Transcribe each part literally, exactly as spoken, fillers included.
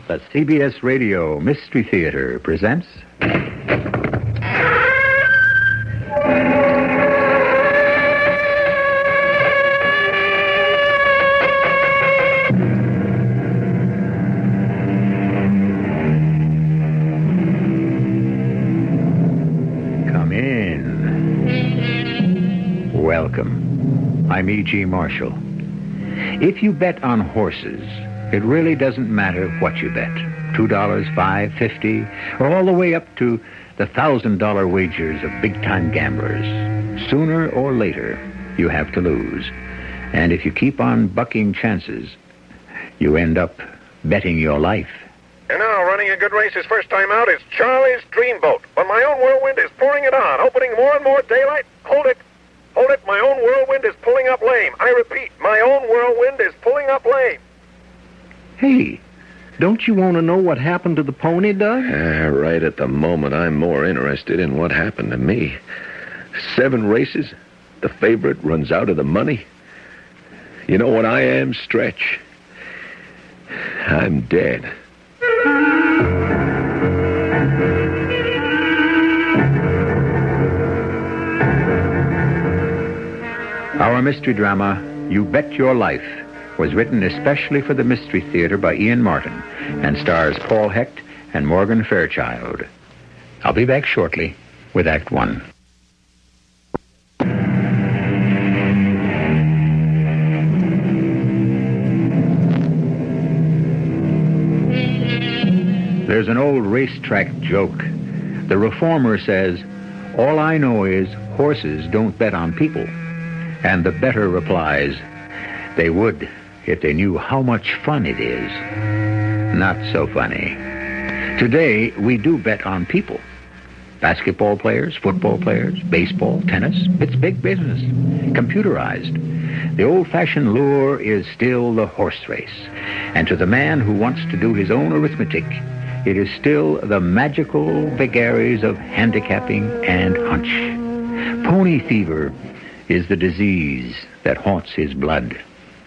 The C B S Radio Mystery Theater presents... Come in. Welcome. I'm E G. Marshall. If you bet on horses... it really doesn't matter what you bet. Two dollars, five, fifty, or all the way up to the thousand dollar wagers of big-time gamblers. Sooner or later, you have to lose. And if you keep on bucking chances, you end up betting your life. And now, running a good race his first time out is Charlie's Dreamboat. But my own whirlwind is pouring it on, opening more and more daylight. Hold it. Hold it. My own whirlwind is pulling up lame. I repeat, my own whirlwind is pulling up lame. Hey, don't you want to know what happened to the pony, Doug? Uh, right at the moment, I'm more interested in what happened to me. Seven races, the favorite runs out of the money. You know what I am, Stretch? I'm dead. Our mystery drama, You Bet Your Life, was written especially for the Mystery Theater by Ian Martin and stars Paul Hecht and Morgan Fairchild. I'll be back shortly with Act One. There's an old racetrack joke. The reformer says, "All I know is horses don't bet on people." And the bettor replies, "They would if they knew how much fun it is." Not so funny. Today, we do bet on people. Basketball players, football players, baseball, tennis. It's big business. Computerized. The old-fashioned lure is still the horse race. And to the man who wants to do his own arithmetic, it is still the magical vagaries of handicapping and hunch. Pony fever is the disease that haunts his blood.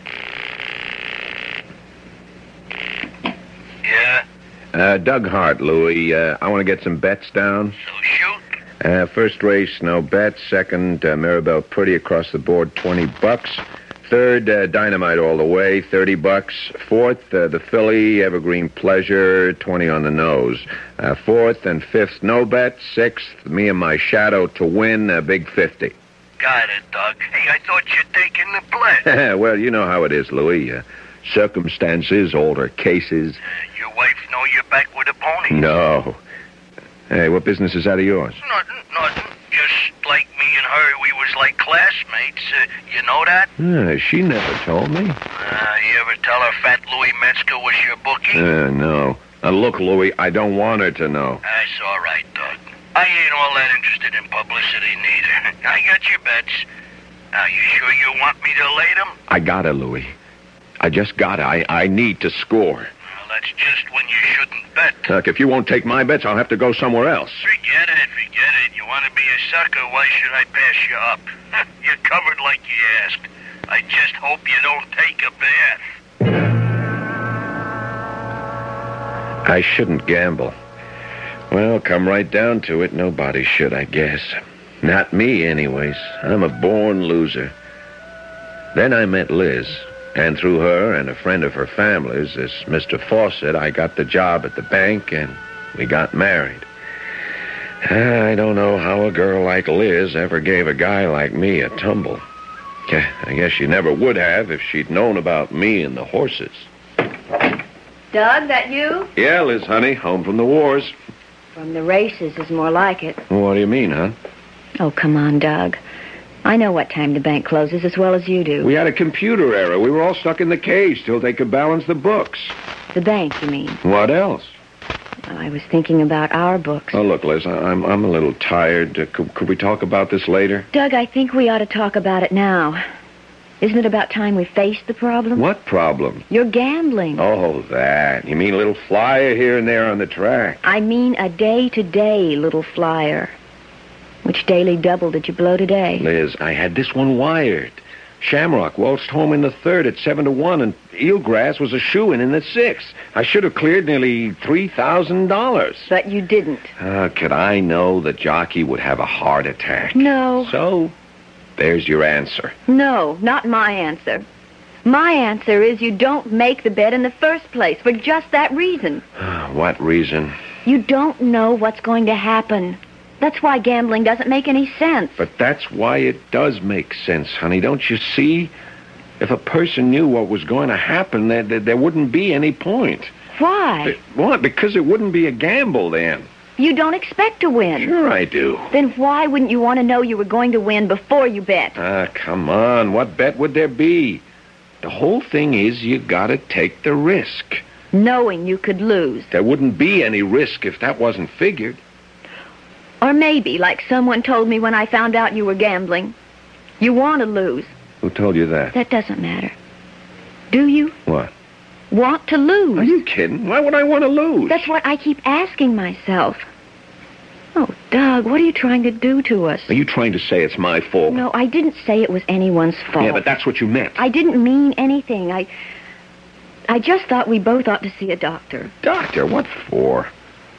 Uh, Doug Hart, Louie. Uh, I want to get some bets down. So shoot. Uh, first race, no bets. Second, uh, Maribel Pretty across the board, twenty bucks. Third, uh, Dynamite all the way, thirty bucks. Fourth, uh, the Philly, Evergreen Pleasure, twenty on the nose. Uh, fourth and fifth, no bets. Sixth, me and my shadow to win, a big fifty. Got it, Doug. Hey, I thought you'd taken the play. Well, you know how it is, Louie. Uh, circumstances alter cases. Uh, your wife know you're back with a pony? No. Hey, what business is that of yours? Nothing, nothing. Just like me and her, we was like classmates. Uh, you know that? Uh, she never told me. Uh, you ever tell her Fat Louie Metzger was your bookie? Uh, no. Uh, look, Louie, I don't want her to know. That's all right, Doug. I ain't all that interested in publicity, neither. I got your bets. Now, you sure you want me to lay them? I gotta, Louie. I just gotta. I, I need to score. Well, that's just when you shouldn't bet. Look, if you won't take my bets, I'll have to go somewhere else. Forget it, forget it. You want to be a sucker, why should I pass you up? You're covered like you asked. I just hope you don't take a bath. I shouldn't gamble. Well, come right down to it, nobody should, I guess. Not me, anyways. I'm a born loser. Then I met Liz, and through her and a friend of her family's, this Mister Fawcett, I got the job at the bank, and we got married. I don't know how a girl like Liz ever gave a guy like me a tumble. I guess she never would have if she'd known about me and the horses. Doug, that you? Yeah, Liz, honey, home from the wars. From the races is more like it. What do you mean, huh? Oh, come on, Doug. I know what time the bank closes as well as you do. We had a computer error. We were all stuck in the cage till they could balance the books. The bank, you mean? What else? Well, I was thinking about our books. Oh, look, Liz, I'm I'm a little tired. Uh, could, could we talk about this later? Doug, I think we ought to talk about it now. Isn't it about time we faced the problem? What problem? You're gambling. Oh, that. You mean a little flyer here and there on the track? I mean a day-to-day little flyer. Which daily double did you blow today? Liz, I had this one wired. Shamrock waltzed home in the third at seven to one, and Eelgrass was a shoo-in in the sixth. I should have cleared nearly three thousand dollars. But you didn't. Uh, could I know the jockey would have a heart attack? No. So, there's your answer. No, not my answer. My answer is you don't make the bet in the first place for just that reason. What reason? You don't know what's going to happen. That's why gambling doesn't make any sense. But that's why it does make sense, honey. Don't you see? If a person knew what was going to happen, there, there, there wouldn't be any point. Why? What? Because it wouldn't be a gamble then. You don't expect to win. Sure I do. Then why wouldn't you want to know you were going to win before you bet? Ah, come on. What bet would there be? The whole thing is you gotta take the risk. Knowing you could lose. There wouldn't be any risk if that wasn't figured. Or maybe, like someone told me when I found out you were gambling, you want to lose. Who told you that? That doesn't matter. Do you? What? Want to lose? Are you kidding? Why would I want to lose? That's what I keep asking myself. Oh, Doug, what are you trying to do to us? Are you trying to say it's my fault? No, I didn't say it was anyone's fault. Yeah, but that's what you meant. I didn't mean anything. I... I just thought we both ought to see a doctor. Doctor? What for?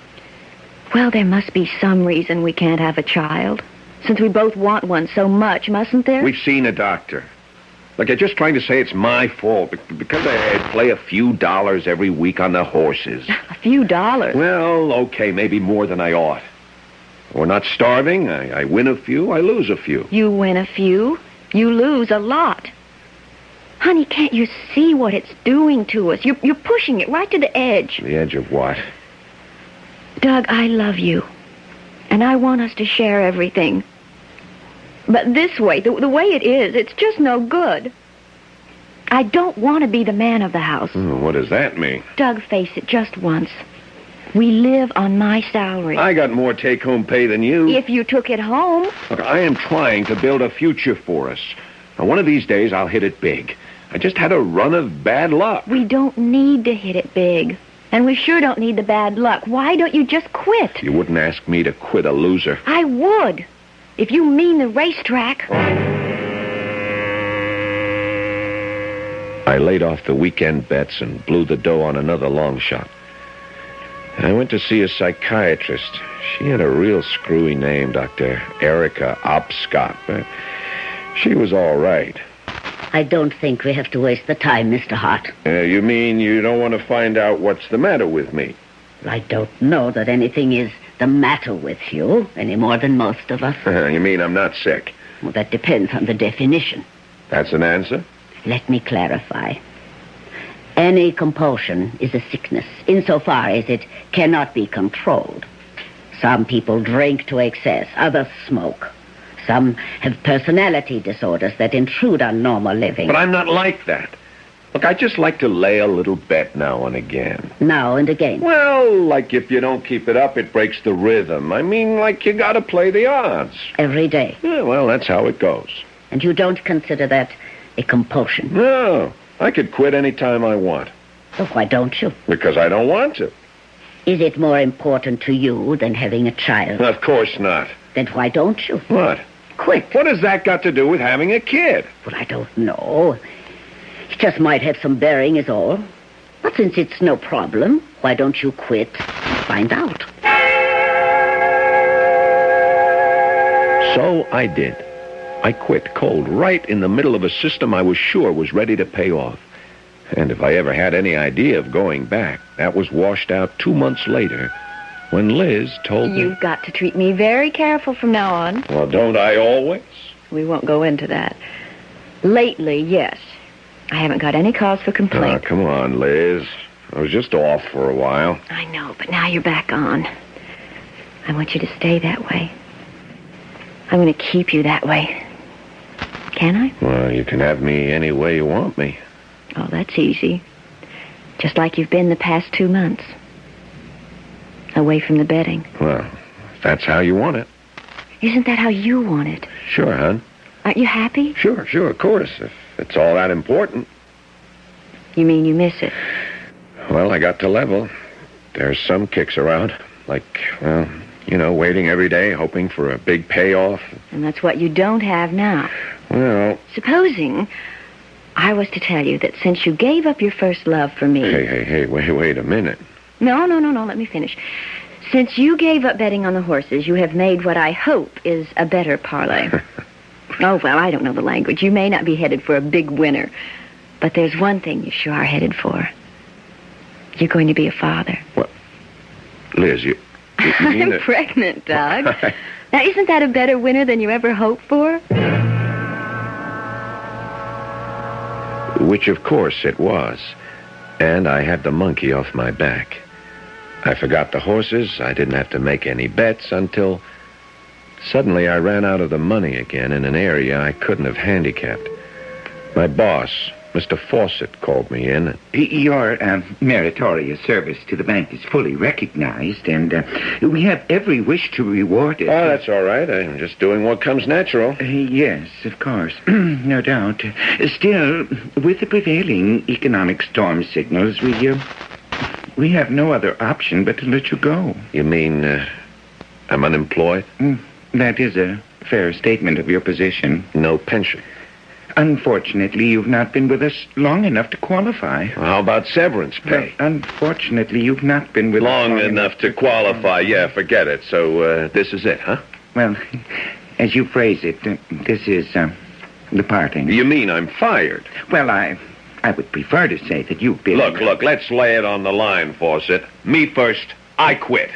Well, there must be some reason we can't have a child. Since we both want one so much, mustn't there? We've seen a doctor. Look, you're just trying to say it's my fault because I play a few dollars every week on the horses. A few dollars? Well, okay, maybe more than I ought. We're not starving. I, I win a few, I lose a few. You win a few, you lose a lot. Honey, can't you see what it's doing to us? You're, you're pushing it right to the edge. The edge of what? Doug, I love you. And I want us to share everything. But this way, the, the way it is, it's just no good. I don't want to be the man of the house. Hmm, what does that mean? Doug, face it just once. We live on my salary. I got more take-home pay than you. If you took it home. Look, I am trying to build a future for us. Now, one of these days, I'll hit it big. I just had a run of bad luck. We don't need to hit it big. And we sure don't need the bad luck. Why don't you just quit? You wouldn't ask me to quit a loser. I would. If you mean the racetrack. I laid off the weekend bets and blew the dough on another long shot. I went to see a psychiatrist. She had a real screwy name, Doctor Erica Opscott, but she was all right. I don't think we have to waste the time, Mister Hart. Uh, you mean you don't want to find out what's the matter with me? I don't know that anything is the matter with you any more than most of us. Uh, you mean I'm not sick? Well, that depends on the definition. That's an answer? Let me clarify. Any compulsion is a sickness, insofar as it cannot be controlled. Some people drink to excess, others smoke. Some have personality disorders that intrude on normal living. But I'm not like that. Look, I just like to lay a little bet now and again. Now and again? Well, like if you don't keep it up, it breaks the rhythm. I mean, like you gotta play the odds. Every day? Yeah, well, that's how it goes. And you don't consider that a compulsion? No, I could quit any time I want. So why don't you? Because I don't want to. Is it more important to you than having a child? Of course not. Then why don't you? What? Quit. What has that got to do with having a kid? Well, I don't know. It just might have some bearing is all. But since it's no problem, why don't you quit and find out? So I did. I quit cold right in the middle of a system I was sure was ready to pay off. And if I ever had any idea of going back, that was washed out two months later when Liz told me... You've got to treat me very careful from now on. Well, don't I always? We won't go into that. Lately, yes. I haven't got any cause for complaint. Oh, come on, Liz. I was just off for a while. I know, but now you're back on. I want you to stay that way. I'm going to keep you that way. Can I? Well, you can have me any way you want me. Oh, that's easy. Just like you've been the past two months. Away from the betting. Well, if that's how you want it. Isn't that how you want it? Sure, hon. Aren't you happy? Sure, sure, of course. If it's all that important. You mean you miss it? Well, I got to level. There's some kicks around. Like, well, you know, waiting every day, hoping for a big payoff. And that's what you don't have now. Well, Supposing I was to tell you that since you gave up your first love for me... hey, hey, hey, wait, wait a minute. No, no, no, no, let me finish. Since you gave up betting on the horses, you have made what I hope is a better parlay. Oh, well, I don't know the language. You may not be headed for a big winner. But there's one thing you sure are headed for. You're going to be a father. What? Liz, you... you mean I'm that- pregnant, Doug. Now, isn't that a better winner than you ever hoped for? Which, of course, it was. And I had the monkey off my back. I forgot the horses. I didn't have to make any bets until... Suddenly, I ran out of the money again in an area I couldn't have handicapped. My boss, Mister Fawcett, called me in. Your uh, meritorious service to the bank is fully recognized, and uh, we have every wish to reward it. Oh, that's all right. I'm just doing what comes natural. Uh, yes, of course. No doubt. Uh, Still, with the prevailing economic storm signals, we, uh, we have no other option but to let you go. You mean uh, I'm unemployed? Mm, that is a fair statement of your position. No pension. Unfortunately, you've not been with us long enough to qualify. Well, how about severance pay? Well, unfortunately, you've not been with us Long long enough to qualify. Yeah, forget it. So uh, this is it, huh? Well, as you phrase it, uh, this is uh, the parting. You mean I'm fired? Well, I I would prefer to say that you've been... Look, look, let's lay it on the line, Fawcett. Me first, I quit.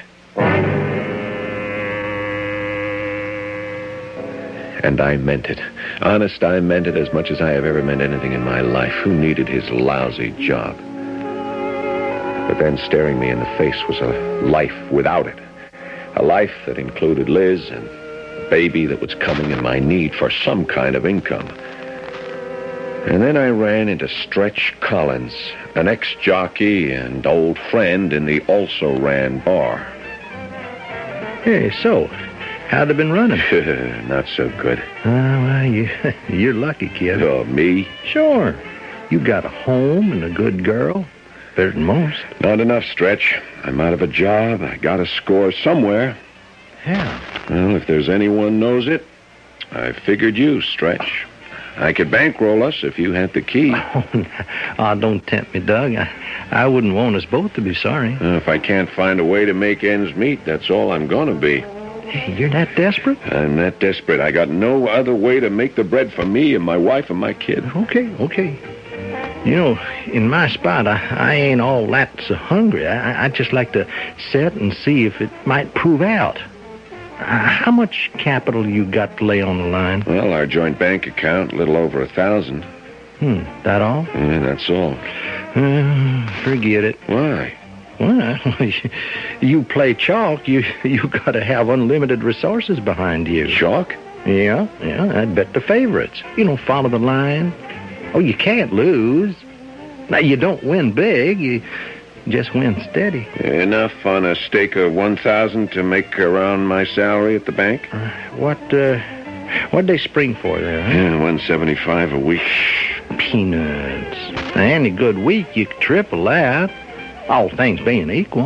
And I meant it. Honest, I meant it as much as I have ever meant anything in my life. Who needed his lousy job? But then staring me in the face was a life without it. A life that included Liz and a baby that was coming and my need for some kind of income. And then I ran into Stretch Collins, an ex-jockey and old friend in the also-ran bar. Hey, so, how'd they been running? Not so good. Oh, well, you, you're lucky, kid. Oh, me? Sure. You got a home and a good girl. Better than most. Not enough, Stretch. I'm out of a job. I gotta score somewhere. Yeah. Well, if there's anyone knows it, I figured you, Stretch. I could bankroll us if you had the key. Oh, don't tempt me, Doug. I, I wouldn't want us both to be sorry. Uh, if I can't find a way to make ends meet, that's all I'm gonna be. Hey, you're that desperate? I'm that desperate. I got no other way to make the bread for me and my wife and my kid. Okay, okay. You know, in my spot, I, I ain't all that so hungry. I, I'd just like to sit and see if it might prove out. Uh, how much capital you got to lay on the line? Well, our joint bank account, a little over a thousand. Hmm, that all? Yeah, that's all. Uh, forget it. Why? Well, you play chalk, you you got to have unlimited resources behind you. Chalk? Yeah, yeah, I'd bet the favorites. You know, follow the line. Oh, you can't lose. Now, you don't win big, you just win steady. Enough on a stake of one thousand to make around my salary at the bank? Uh, what, uh, what'd they spring for there, huh? Yeah, one seventy-five a week. Peanuts. Now, any good week, you could triple that. All things being equal.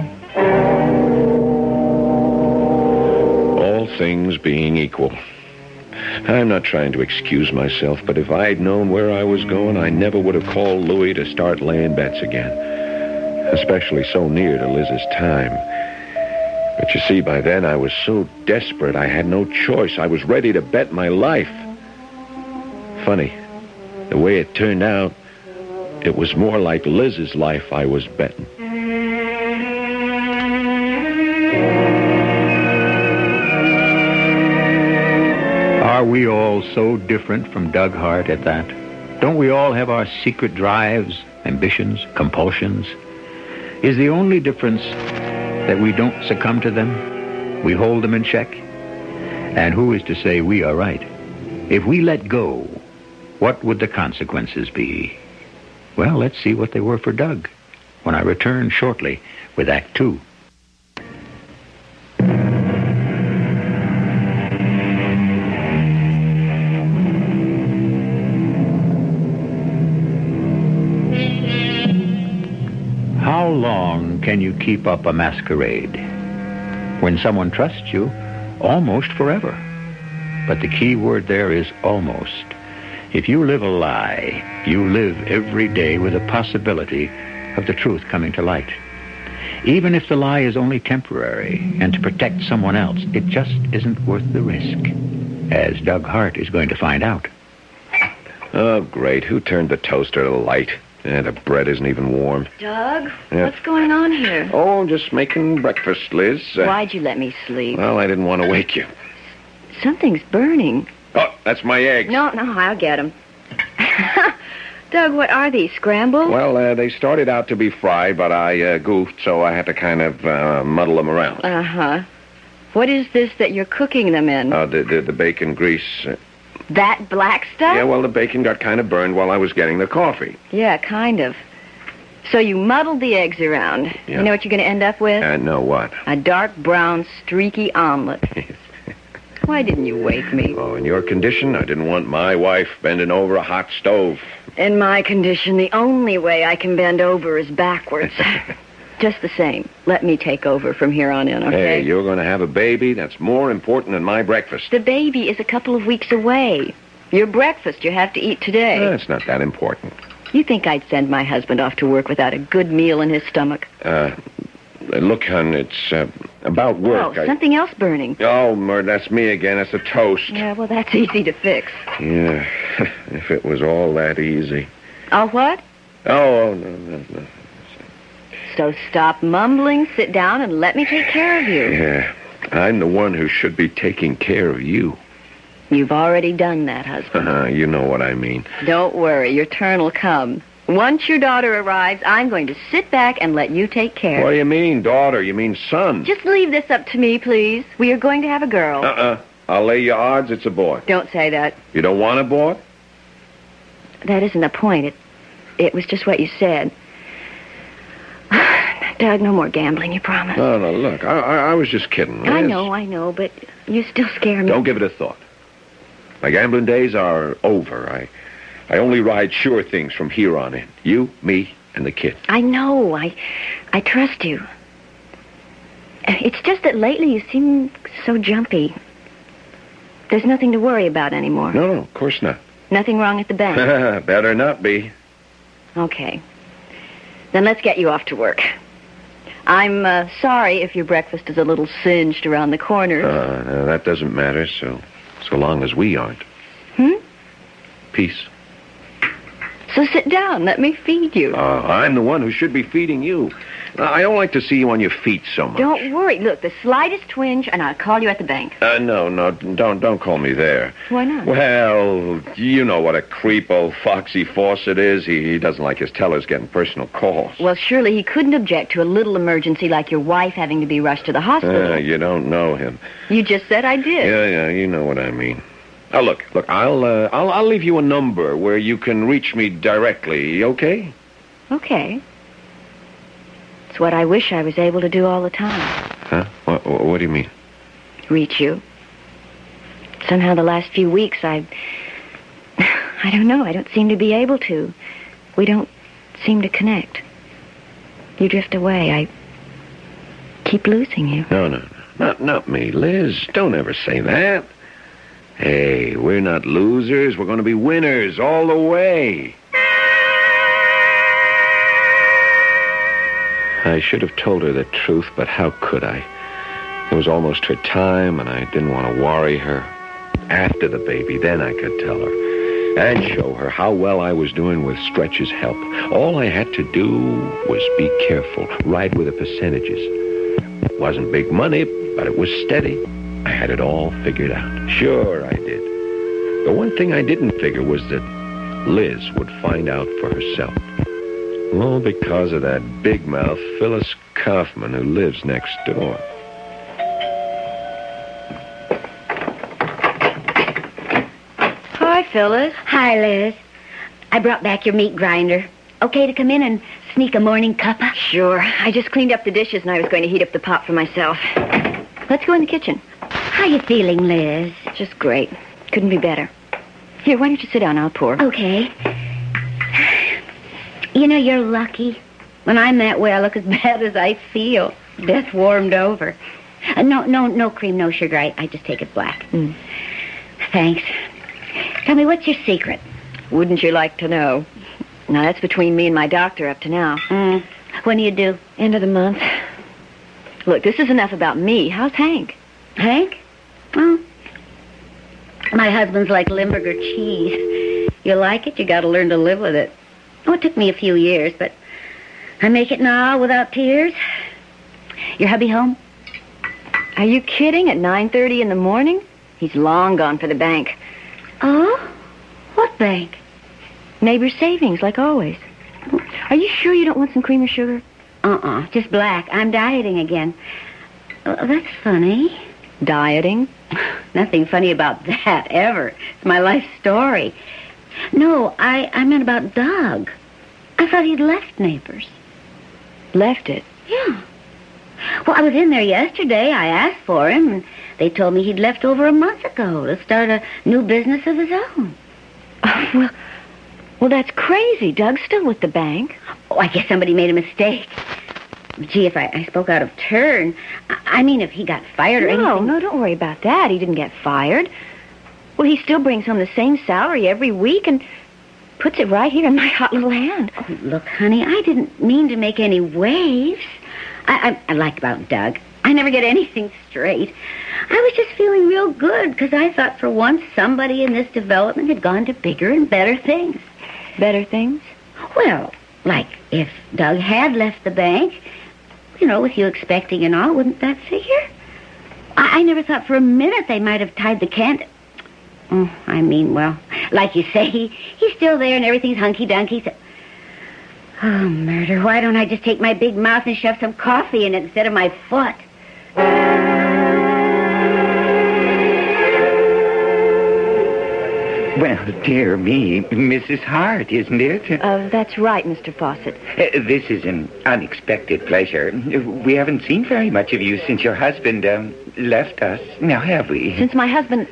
All things being equal. I'm not trying to excuse myself, but if I'd known where I was going, I never would have called Louis to start laying bets again. Especially so near to Liz's time. But you see, by then I was so desperate I had no choice. I was ready to bet my life. Funny, the way it turned out, it was more like Liz's life I was betting. Are we all so different from Doug Hart at that? Don't we all have our secret drives, ambitions, compulsions? Is the only difference that we don't succumb to them? We hold them in check? And who is to say we are right? If we let go, what would the consequences be? Well, let's see what they were for Doug when I return shortly with Act Two. How long can you keep up a masquerade? When someone trusts you, almost forever. But the key word there is almost. If you live a lie, you live every day with a possibility of the truth coming to light. Even if the lie is only temporary and to protect someone else, it just isn't worth the risk, as Doug Hart is going to find out. Oh, great. Who turned the toaster to the light? Eh, the bread isn't even warm. Doug, Yeah. what's going on here? Oh, I'm just making breakfast, Liz. Uh, Why'd you let me sleep? Well, I didn't want to wake you. Something's burning. Oh, that's my eggs. No, no, I'll get them. Doug, what are these, scrambled? Well, uh, they started out to be fried, but I uh, goofed, so I had to kind of uh, muddle them around. Uh-huh. What is this that you're cooking them in? Uh, the, the, the bacon grease. Uh, that black stuff? yeah, well, the bacon got kind of burned while I was getting the coffee. Yeah, kind of. So you muddled the eggs around. Yeah. You know what you're going to end up with? And no what? A dark brown, streaky omelet. Why didn't you wake me? Oh, in your condition, I didn't want my wife bending over a hot stove. In my condition, the only way I can bend over is backwards. Just the same, let me take over from here on in, okay? Hey, you're going to have a baby. That's more important than my breakfast. The baby is a couple of weeks away. Your breakfast you have to eat today. That's not that important. You think I'd send my husband off to work without a good meal in his stomach? Uh, look, hon, it's uh, about work. Oh, I- something else burning. Oh, Murd, that's me again. That's a toast. Yeah, well, that's easy to fix. Yeah, if it was all that easy. Oh, what? Oh, oh, no, no, no. So stop mumbling, sit down, and let me take care of you. Yeah, I'm the one who should be taking care of you. You've already done that, husband. Uh-huh, you know what I mean. Don't worry, your turn will come. Once your daughter arrives, I'm going to sit back and let you take care. What do you mean, daughter? You mean son? Just leave this up to me, please. We are going to have a girl. Uh-uh. I'll lay you odds it's a boy. Don't say that. You don't want a boy? That isn't the point. It, it was just what you said. Doug, no more gambling, you promise? No, no, look, I, I, I was just kidding. I Liz. know, I know, but you still scare me. Don't give it a thought. My gambling days are over. I, I only ride sure things from here on in. You, me, and the kid. I know. I, I trust you. It's just that lately you seem so jumpy. There's nothing to worry about anymore. No, no, of course not. Nothing wrong at the bank. Better not be. Okay. Then let's get you off to work. I'm uh, sorry if your breakfast is a little singed around the corners. Uh, no, that doesn't matter, so so long as we aren't. Hmm? Peace. So sit down. Let me feed you. Uh, I'm the one who should be feeding you. Uh, I don't like to see you on your feet so much. Don't worry. Look, the slightest twinge, and I'll call you at the bank. Uh, no, no, don't don't call me there. Why not? Well, you know what a creep old Foxy Fawcett is. He, he doesn't like his tellers getting personal calls. Well, surely he couldn't object to a little emergency like your wife having to be rushed to the hospital. Uh, you don't know him. You just said I did. Yeah, yeah, you know what I mean. Now, look, look, I'll, uh, I'll, I'll leave you a number where you can reach me directly, okay? Okay. It's what I wish I was able to do all the time. Huh? What, what do you mean? Reach you. Somehow the last few weeks I... I don't know. I don't seem to be able to. We don't seem to connect. You drift away. I keep losing you. No, no, no. Not, not me, Liz. Don't ever say that. Hey, we're not losers. We're going to be winners all the way. I should have told her the truth, but how could I? It was almost her time, and I didn't want to worry her. After the baby, then I could tell her and show her how well I was doing with Stretch's help. All I had to do was be careful, ride with the percentages. It wasn't big money, but it was steady. I had it all figured out. Sure, I did. The one thing I didn't figure was that Liz would find out for herself. All because of that big mouth Phyllis Kaufman who lives next door. Hi, Phyllis. Hi, Liz. I brought back your meat grinder. Okay to come in and sneak a morning cuppa? Sure. I just cleaned up the dishes and I was going to heat up the pot for myself. Let's go in the kitchen. How you feeling, Liz? Just great. Couldn't be better. Here, why don't you sit down? I'll pour. Okay. You know, you're lucky. When I'm that way, I look as bad as I feel. Death warmed over. Uh, no, no, no cream, no sugar. I, I just take it black. Mm. Thanks. Tell me, what's your secret? Wouldn't you like to know? Now, that's between me and my doctor up to now. Mm. When do you do? End of the month. Look, this is enough about me. How's Hank? Hank? Well, my husband's like Limburger cheese. You like it, you gotta learn to live with it. Oh, it took me a few years, but I make it now without tears. Your hubby home? Are you kidding? At nine thirty in the morning? He's long gone for the bank. Oh? What bank? Neighbor's Savings, like always. Are you sure you don't want some cream or sugar? Uh-uh, just black. I'm dieting again. Oh, that's funny. Dieting? Nothing funny about that, ever. It's my life story. No, I, I meant about Doug. I thought he'd left Neighbors. Left it? Yeah. Well, I was in there yesterday. I asked for him, and they told me he'd left over a month ago to start a new business of his own. Oh, well, well, that's crazy. Doug's still with the bank. Oh, I guess somebody made a mistake. Gee, if I, I spoke out of turn, I, I mean, if he got fired or no, anything... No, no, don't worry about that. He didn't get fired. Well, he still brings home the same salary every week and puts it right here in my hot little hand. Oh, look, honey, I didn't mean to make any waves. I, I, I like about Doug. I never get anything straight. I was just feeling real good because I thought for once somebody in this development had gone to bigger and better things. Better things? Well, like if Doug had left the bank, you know, with you expecting and all, wouldn't that figure? I, I never thought for a minute they might have tied the can... Oh, I mean, well, like you say, he, he's still there and everything's hunky-dunky. So... Oh, murder, why don't I just take my big mouth and shove some coffee in it instead of my foot? Well, dear me, Missus Hart, isn't it? Uh, that's right, Mister Fawcett. Uh, this is an unexpected pleasure. We haven't seen very much of you since your husband um, left us. Now, have we? Since my husband...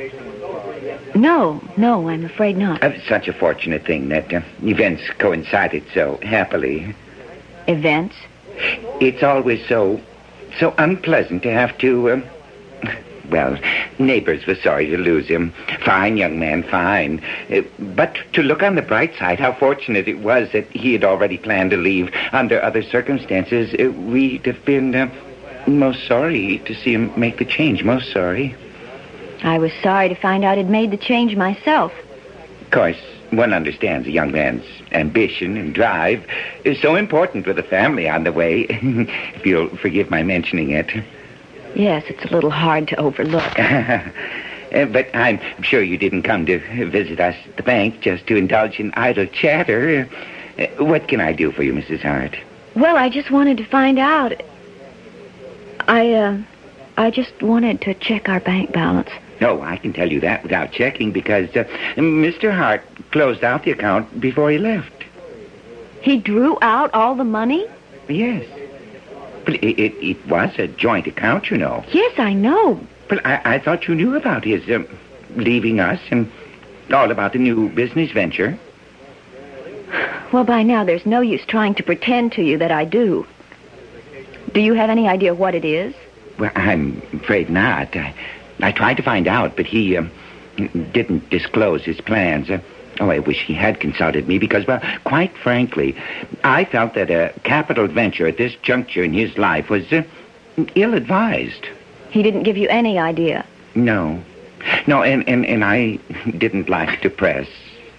No, no, I'm afraid not. Uh, such a fortunate thing that uh, events coincided so happily. Events? It's always so, so unpleasant to have to, um, well, Neighbors was sorry to lose him. Fine young man, fine. Uh, but to look on the bright side, how fortunate it was that he had already planned to leave. Under other circumstances, uh, we'd have been uh, most sorry to see him make the change, most sorry. I was sorry to find out he'd made the change myself. Of course, one understands a young man's ambition and drive is so important with a family on the way, if you'll forgive my mentioning it. Yes, it's a little hard to overlook. uh, but I'm sure you didn't come to visit us at the bank just to indulge in idle chatter. Uh, what can I do for you, Missus Hart? Well, I just wanted to find out. I, uh, I just wanted to check our bank balance. No, I can tell you that without checking because uh, Mister Hart closed out the account before he left. He drew out all the money? Yes. But it, it, it was a joint account, you know. Yes, I know. But I, I thought you knew about his um, leaving us and all about the new business venture. Well, by now there's no use trying to pretend to you that I do. Do you have any idea what it is? Well, I'm afraid not. I... I tried to find out, but he um, didn't disclose his plans. Uh, oh, I wish he had consulted me because, well, quite frankly, I felt that a capital venture at this juncture in his life was uh, ill-advised. He didn't give you any idea? No. No, and, and, and I didn't like to press.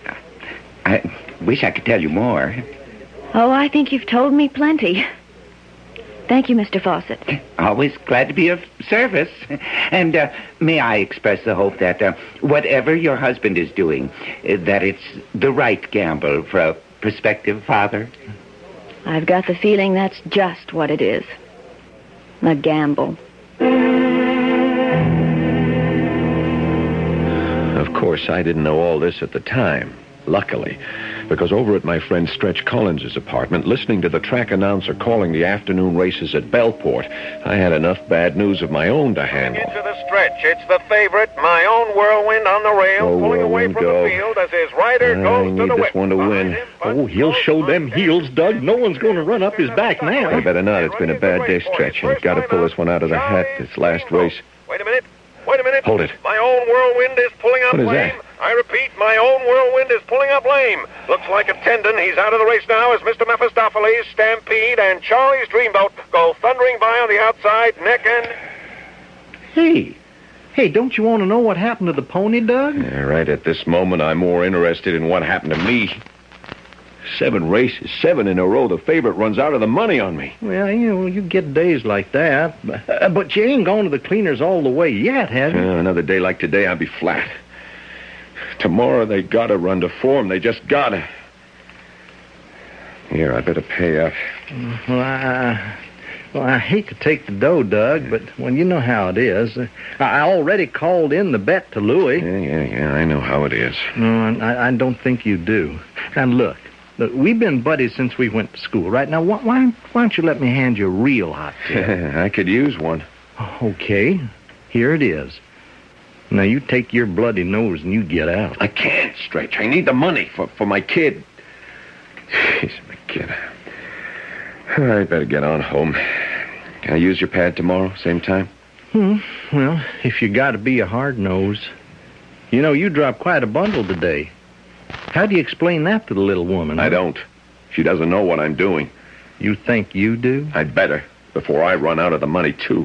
I wish I could tell you more. Oh, I think you've told me plenty. Thank you, Mister Fawcett. Always glad to be of service. And uh, may I express the hope that uh, whatever your husband is doing, uh, that it's the right gamble for a prospective father? I've got the feeling that's just what it is. A gamble. Of course, I didn't know all this at the time. Luckily, because over at my friend Stretch Collins's apartment, listening to the track announcer calling the afternoon races at Bellport, I had enough bad news of my own to handle. Into the stretch. It's the favorite, My Own Whirlwind on the rail, Oh, pulling away Whirlwind, from go. the field as his rider I goes need to the this whip. one to win. Behind him, Bud Oh, he'll Smoke, show them Montana, heels, Doug. No one's going to run up his back now. I better not. It's been a bad day, Stretch. I've got to pull this one out of the hat, this last race. Wait a minute. Wait a minute. Hold it. My Own Whirlwind is pulling up What is lane. that? I repeat, my own whirlwind is pulling up lame. Looks like a tendon. He's out of the race now as Mister Mephistopheles, Stampede, and Charlie's Dreamboat go thundering by on the outside, neck and... Hey, hey, don't you want to know what happened to the pony, Doug? Yeah, right at this moment, I'm more interested in what happened to me. Seven races, seven in a row. The favorite runs out of the money on me. Well, you know, you get days like that. But, uh, but you ain't gone to the cleaners all the way yet, have you? Uh, another day like today, I'll be flat. Tomorrow, they gotta run to form. They just gotta. Here, I better pay up. Well, I, well, I hate to take the dough, Doug, but, well, you know how it is. Uh, I already called in the bet to Louie. Yeah, yeah, yeah, I know how it is. No, I, I don't think you do. And look, look, we've been buddies since we went to school, right? Now, why, why, why don't you let me hand you a real hot tip? I could use one. Okay, here it is. Now, you take your bloody nose and you get out. I can't, Stretch. I need the money for, for my kid. Jeez, my kid. I better get on home. Can I use your pad tomorrow, same time? Hmm, well, if you gotta be a hard nose. You know, you dropped quite a bundle today. How do you explain that to the little woman? I don't. She doesn't know what I'm doing. You think you do? I'd better, before I run out of the money, too.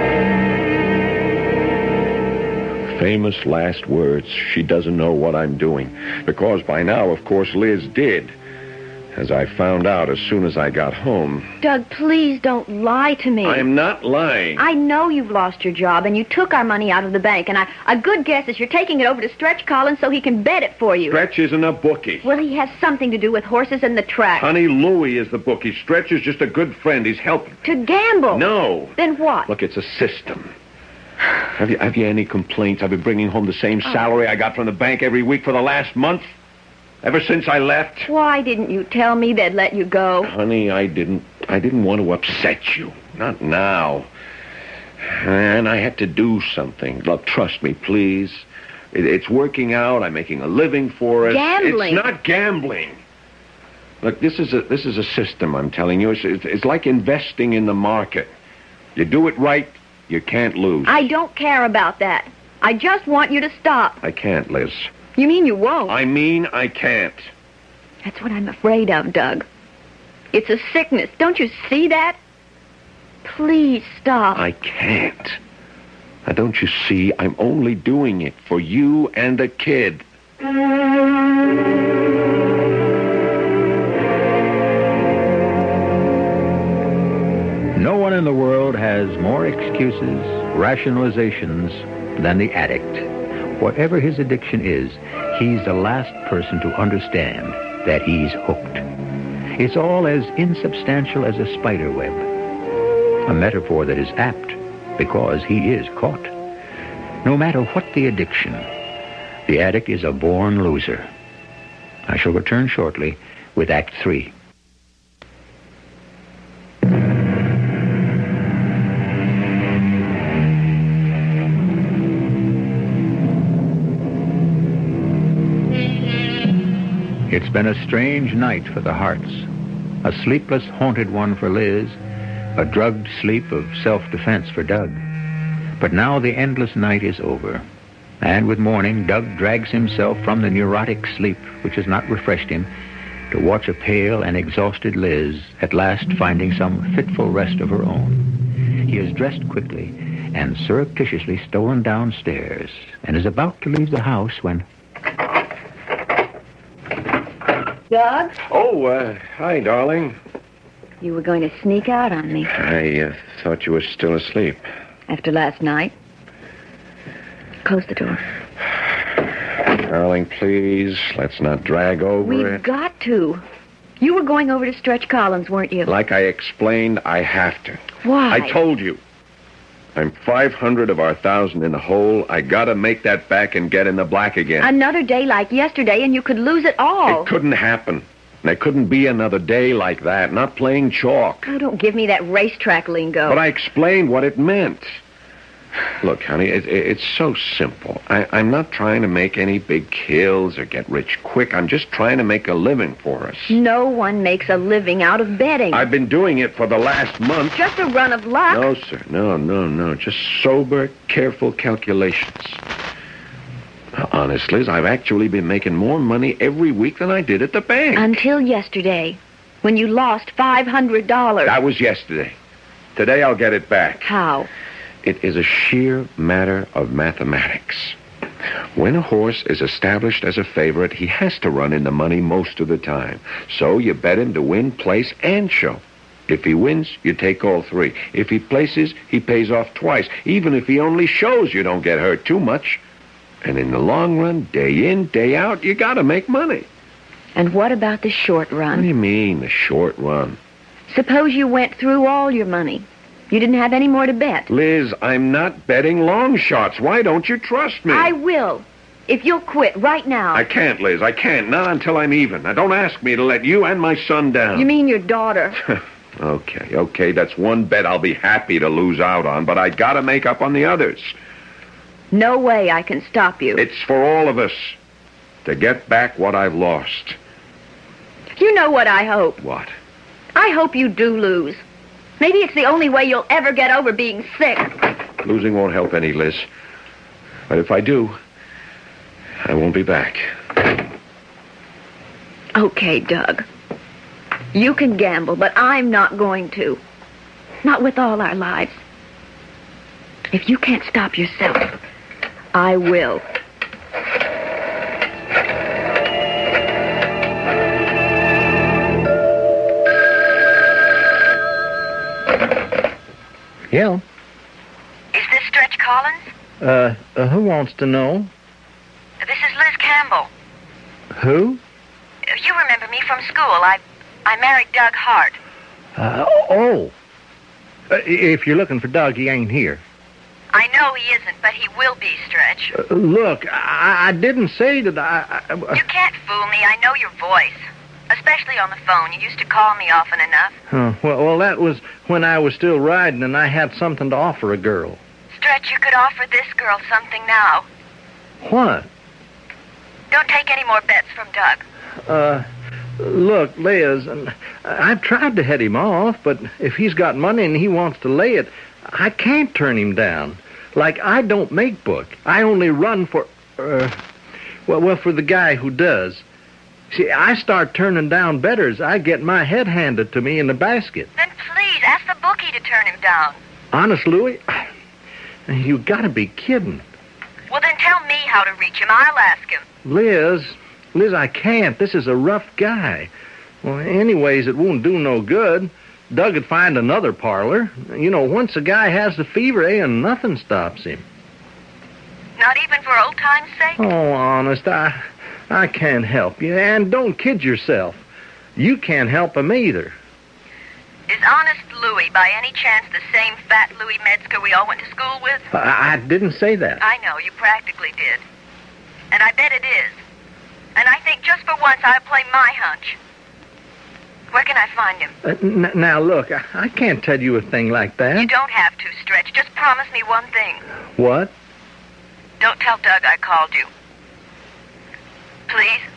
Famous last words. She doesn't know what I'm doing. Because by now, of course, Liz did. As I found out as soon as I got home. Doug, please don't lie to me. I'm not lying. I know you've lost your job, and you took our money out of the bank, and I, a good guess is you're taking it over to Stretch Collins so he can bet it for you. Stretch isn't a bookie. Well, he has something to do with horses and the track. Honey, Louie is the bookie. Stretch is just a good friend. He's helping. To gamble? No. Then what? Look, it's a system. Have you, have you any complaints? I've been bringing home the same salary I got from the bank every week for the last month. Ever since I left. Why didn't you tell me they'd let you go? Honey, I didn't. I didn't want to upset you. Not now. And I had to do something. Look, trust me, please. It, it's working out. I'm making a living for it. Gambling. It's not gambling. Look, this is a this is a system. I'm telling you. It's, it's, it's like investing in the market. You do it right, you can't lose. I don't care about that. I just want you to stop. I can't, Liz. You mean you won't? I mean I can't. That's what I'm afraid of, Doug. It's a sickness. Don't you see that? Please stop. I can't. Now, don't you see? I'm only doing it for you and the kid. No one in the world has more excuses, rationalizations than the addict. Whatever his addiction is, he's the last person to understand that he's hooked. It's all as insubstantial as a spider web. A metaphor that is apt because he is caught. No matter what the addiction, the addict is a born loser. I shall return shortly with Act Three. It's been a strange night for the Harts. A sleepless, haunted one for Liz. A drugged sleep of self-defense for Doug. But now the endless night is over. And with morning, Doug drags himself from the neurotic sleep, which has not refreshed him, to watch a pale and exhausted Liz at last finding some fitful rest of her own. He is dressed quickly and surreptitiously stolen downstairs and is about to leave the house when... Doug? Oh, uh, hi, darling. You were going to sneak out on me I uh, thought you were still asleep. after last night. Close the door. Darling, please, let's not drag over We've it. got to. You were going over to Stretch Collins, weren't you? Like I explained, I have to. Why? I told you. I'm five hundred of our thousand in the hole. I gotta make that back and get in the black again. Another day like yesterday, and you could lose it all. It couldn't happen. There couldn't be another day like that. Not playing chalk. Oh, don't give me that racetrack lingo. But I explained what it meant. Look, honey, it, it, it's so simple. I, I'm not trying to make any big kills or get rich quick. I'm just trying to make a living for us. No one makes a living out of betting. I've been doing it for the last month. Just a run of luck. No, sir. No, no, no. Just sober, careful calculations. Honest, Liz, I've actually been making more money every week than I did at the bank. Until yesterday, when you lost five hundred dollars. That was yesterday. Today I'll get it back. How? It is a sheer matter of mathematics. When a horse is established as a favorite, he has to run in the money most of the time. So you bet him to win, place, and show. If he wins, you take all three. If he places, he pays off twice. Even if he only shows, you don't get hurt too much. And in the long run, day in, day out, you gotta make money. And what about the short What run? do you mean, the short run? Suppose you went through all your money. You didn't have any more to bet. Liz, I'm not betting long shots. Why don't you trust me? I will. If you'll quit right now. I can't, Liz. I can't. Not until I'm even. Now, don't ask me to let you and my son down. You mean your daughter? Okay, okay. That's one bet I'll be happy to lose out on, but I gotta make up on the others. No way I can stop you. It's for all of us to get back what I've lost. You know what I hope? What? I hope you do lose. Maybe it's the only way you'll ever get over being sick. Losing won't help any, Liz. But if I do, I won't be back. Okay, Doug. You can gamble, but I'm not going to. Not with all our lives. If you can't stop yourself, I will. Yeah. Is this Stretch Collins? Uh, uh, who wants to know? This is Liz Campbell. Who? You remember me from school. I I married Doug Hart. Uh, oh. Uh, if you're looking for Doug, he ain't here. I know he isn't, but he will be, Stretch. Uh, look, I, I didn't say that I... I uh, You can't fool me. I know your voice. Especially on the phone. You used to call me often enough. Huh, well, well, that was when I was still riding and I had something to offer a girl. Stretch, you could offer this girl something now. What? Don't take any more bets from Doug. Uh, look, Liz, and I've tried to head him off, but if he's got money and he wants to lay it, I can't turn him down. Like, I don't make book. I only run for, uh, well, well, for the guy who does. See, I start turning down betters, I get my head handed to me in the basket. Then please, ask the bookie to turn him down. Honest, Louie, you gotta be kidding. Well, then tell me how to reach him. I'll ask him. Liz, Liz, I can't. This is a rough guy. Well, anyways, it won't do no good. Doug would find another parlor. You know, once a guy has the fever, eh, and nothing stops him. Not even for old time's sake? Oh, honest, I... I can't help you, and don't kid yourself. You can't help him either. Is Honest Louie by any chance the same fat Louie Metzger we all went to school with? I, I didn't say that. I know, you practically did. And I bet it is. And I think just for once I'll play my hunch. Where can I find him? Uh, n- now, look, I, I can't tell you a thing like that. You don't have to, Stretch. Just promise me one thing. What? Don't tell Doug I called you. Please?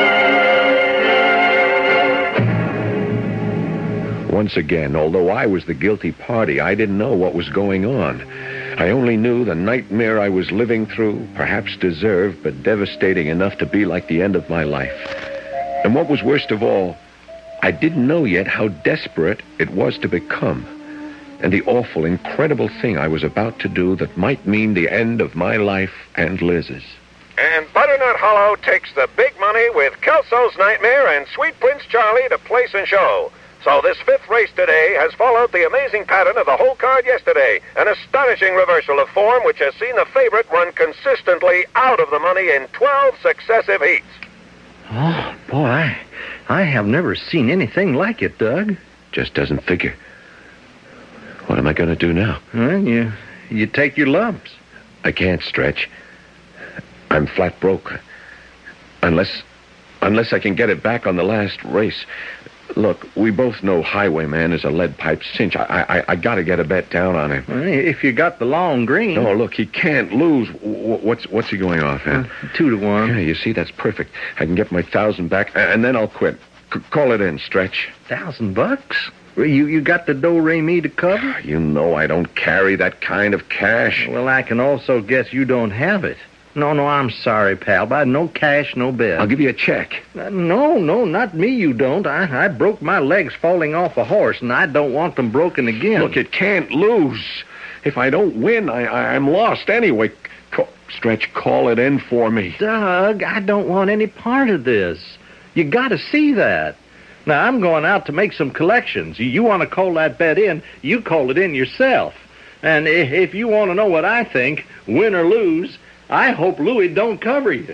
Once again, although I was the guilty party, I didn't know what was going on. I only knew the nightmare I was living through, perhaps deserved, but devastating enough to be like the end of my life. And what was worst of all, I didn't know yet how desperate it was to become, and the awful, incredible thing I was about to do that might mean the end of my life and Liz's. And Butternut Hollow takes the big money with Kelso's Nightmare and Sweet Prince Charlie to place and show. So this fifth race today has followed the amazing pattern of the whole card yesterday, an astonishing reversal of form which has seen the favorite run consistently out of the money in twelve successive heats. Oh, boy, I, I have never seen anything like it, Doug. Just doesn't figure. What am I going to do now? Well, you, you take your lumps. I can't, Stretch. I'm flat broke. Unless, unless I can get it back on the last race. Look, we both know Highwayman is a lead pipe cinch. I, I, I got to get a bet down on him. Well, if you got the long green. No, look, he can't lose. What's, what's he going off at? Uh, two to one. Yeah, you see, that's perfect. I can get my thousand back, and then I'll quit. C- call it in, Stretch. Thousand bucks? You, you got the do-re-mi to cover? You know I don't carry that kind of cash. Well, I can also guess you don't have it. No, no, I'm sorry, pal, but no cash, no bet. I'll give you a check. Uh, no, no, not me, you don't. I, I broke my legs falling off a horse, and I don't want them broken again. Look, it can't lose. If I don't win, I, I, I'm lost anyway. Call, Stretch, call it in for me. Doug, I don't want any part of this. You got to see that. Now, I'm going out to make some collections. You want to call that bet in, you call it in yourself. And if you want to know what I think, win or lose, I hope Louis don't cover you.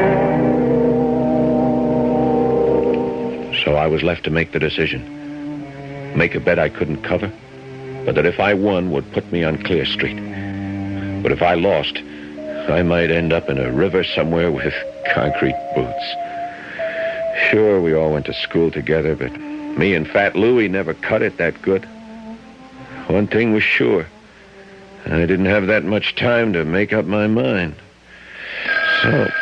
So I was left to make the decision. Make a bet I couldn't cover, but that if I won would put me on Clear Street. But if I lost, I might end up in a river somewhere with concrete boots. Sure, we all went to school together, but me and Fat Louie never cut it that good. One thing was sure. I didn't have that much time to make up my mind. So...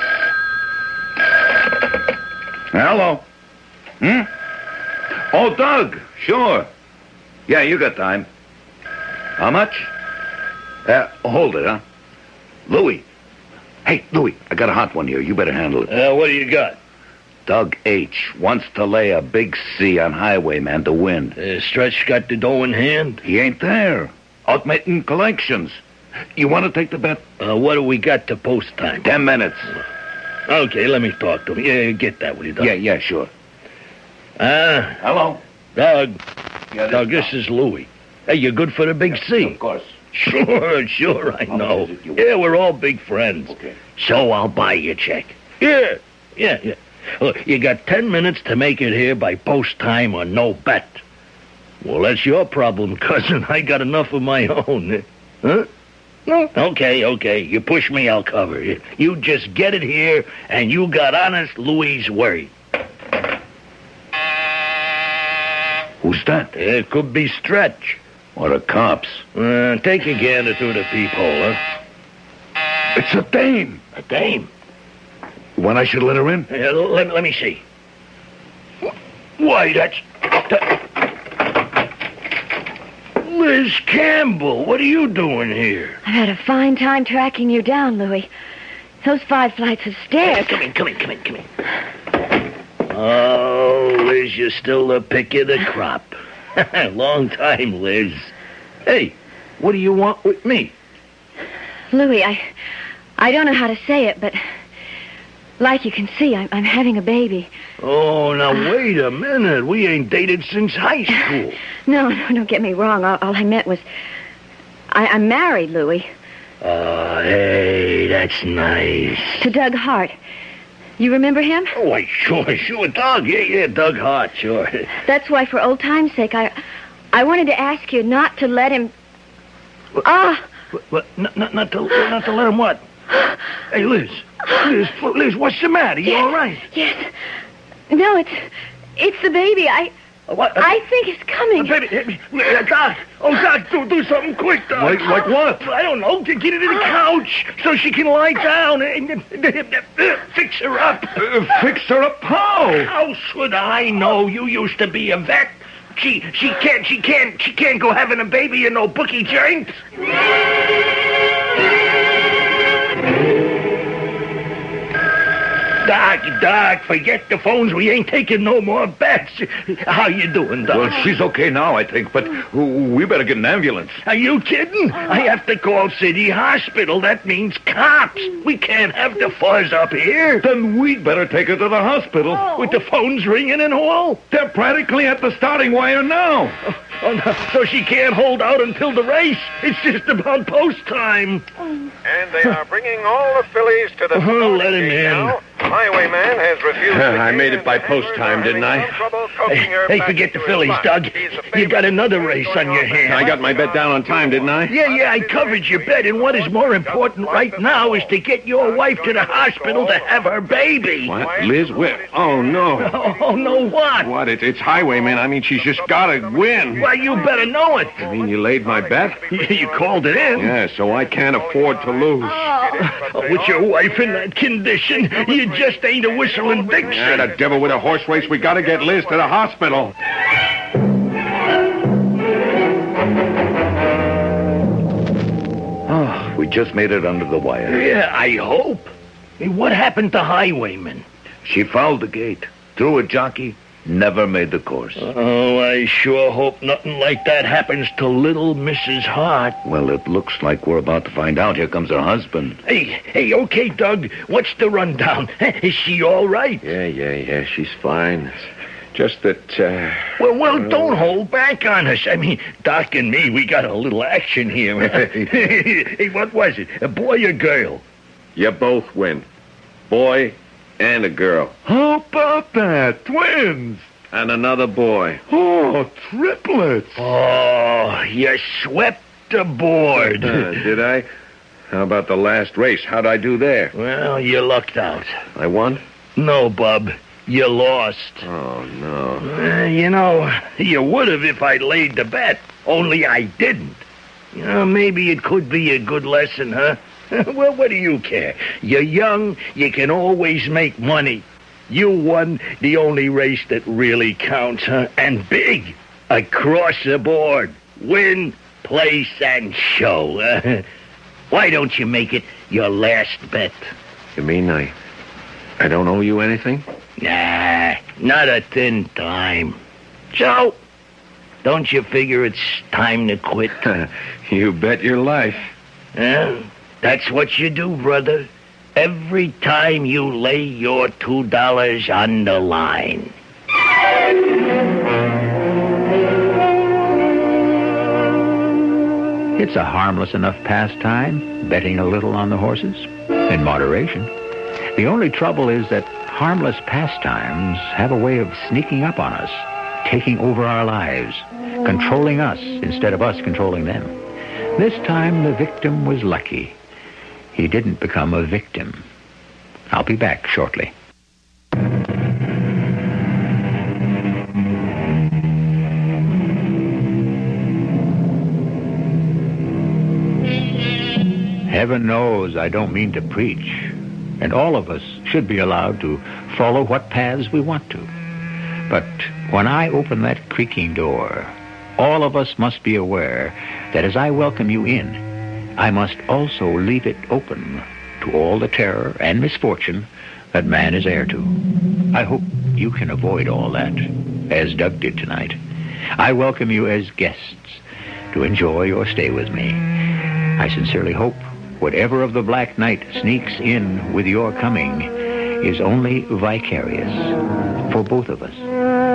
Hello. Hmm? Oh, Doug. Sure. Yeah, you got time. How much? Uh, hold it, huh? Louie. Hey, Louie, I got a hot one here. You better handle it. Uh, what do you got? Doug H. wants to lay a big C on Highwayman to win. Uh, Stretch got the dough in hand? He ain't there. Out making collections. You want to take the bet? Uh, what do we got to post time? Ten minutes. Okay, let me talk to him. Yeah, get that, will you, Doug? Yeah, yeah, sure. Ah. Hello. Doug. Yeah, Doug, this is Louie. Hey, you good for the big C? Of course. Sure, sure, I How know. much is it you want? Yeah, we're all big friends. Okay. So I'll buy you a check. Yeah, yeah, yeah. Look, you got ten minutes to make it here by post time or no bet. Well, that's your problem, cousin. I got enough of my own. Huh? No? Okay, okay. You push me, I'll cover you. You just get it here, and you got honest Louis' word. Who's that? It could be Stretch. Or the cops. Uh, take a gander through the peephole, huh? It's a dame. A dame? When I should let her in? Yeah, let, let me see. Why, that's... that- Liz Campbell, what are you doing here? I've had a fine time tracking you down, Louis. Those five flights of stairs. Hey, come in, come in, come in, come in. Oh, Liz, you're still the pick of the crop. Long time, Liz. Hey, what do you want with me? Louis, I... I don't know how to say it, but... Like you can see, I'm, I'm having a baby. Oh, now, wait a minute. We ain't dated since high school. No, no, don't get me wrong. All, all I meant was... I, I'm married, Louis. Oh, hey, that's nice. To Doug Hart. You remember him? Oh, why, sure, sure. Doug, yeah, yeah, Doug Hart, sure. That's why, for old time's sake, I... I wanted to ask you not to let him... What? Ah! What, what, not, not, not, to, not to let him what? Hey, Liz. Liz, Liz, what's the matter? You yes, all right? Yes. No, it's... It's the baby. I... What? I think it's coming. Uh, baby, uh, Doc. Oh, Doc, do, do something quick, Doc. Like, like what? I don't know. Get her to the couch so she can lie down and, and, and, and, and fix her up. Uh, fix her up how? How should I know? You used to be a vet. She she can't she can't she can't go having a baby in no bookie joint. Doc, Doc, forget the phones. We ain't taking no more bets. How you doing, Doc? Well, she's okay now, I think, but we better get an ambulance. Are you kidding? I have to call City Hospital. That means cops. We can't have the fuzz up here. Then we'd better take her to the hospital. With the phones ringing and all. They're practically at the starting wire now. Oh, no. So she can't hold out until the race. It's just about post time. And they are bringing all the fillies to the... Oh, let him in. Now. Highwayman has refused... I made it by post time, didn't I? Hey, hey, forget the fillies, Doug. You got another race on your hands. I got my bet down on time, didn't I? Yeah, yeah, I covered your bet, and what is more important right now is to get your wife to the hospital to have her baby. What? Liz? Where? Oh, no. Oh, oh no, what? What? It, it's Highwayman. I mean, she's just got to win. Well, you better know it. I mean, you laid my bet? You called it in. Yeah, so I can't afford to lose. Oh, with your wife in that condition, you just ain't a whistling Dixie. Yeah, the devil with a horse race. We got to get Liz to the hospital. Oh, We just made it under the wire. Yeah, I hope. Hey, what happened to Highwayman? She fouled the gate, threw a jockey, never made the course. Oh, I sure hope nothing like that happens to little Missus Hart. Well, it looks like we're about to find out. Here comes her husband. Hey, hey, okay, Doug. What's the rundown? Is she all right? Yeah, yeah, yeah, she's fine. Just that, uh... Well, well, don't hold back on us. I mean, Doc and me, we got a little action here. Hey, what was it? A boy or girl? You both win. Boy and a girl. How about that? Twins! And another boy. Oh, triplets! Oh, you swept the board. Uh, did I? How about the last race? How'd I do there? Well, you lucked out. I won? No, Bub. You lost. Oh, no. Uh, you know, you would have if I'd laid the bet. Only I didn't. You know, maybe it could be a good lesson, huh? Well, what do you care? You're young. You can always make money. You won the only race that really counts, huh? And big. Across the board. Win, place, and show. Why don't you make it your last bet? You mean I... I don't owe you anything? Nah, not a thin dime. So, don't you figure it's time to quit? You bet your life. Yeah, that's what you do, brother. Every time you lay your two dollars on the line. It's a harmless enough pastime, betting a little on the horses, in moderation. The only trouble is that harmless pastimes have a way of sneaking up on us, taking over our lives, controlling us instead of us controlling them. This time the victim was lucky. He didn't become a victim. I'll be back shortly. Heaven knows I don't mean to preach, and all of us should be allowed to follow what paths we want to. But when I open that creaking door, all of us must be aware that as I welcome you in, I must also leave it open to all the terror and misfortune that man is heir to. I hope you can avoid all that, as Doug did tonight. I welcome you as guests to enjoy your stay with me. I sincerely hope whatever of the black night sneaks in with your coming is only vicarious for both of us.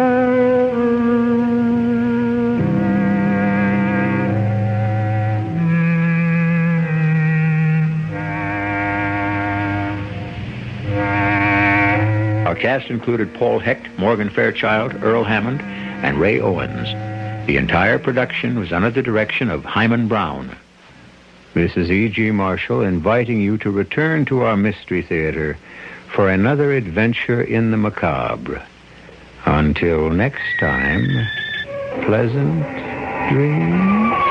Our cast included Paul Hecht, Morgan Fairchild, Earl Hammond, and Ray Owens. The entire production was under the direction of Hyman Brown. This is E G. Marshall inviting you to return to our Mystery Theater for another adventure in the macabre. Until next time, pleasant dreams.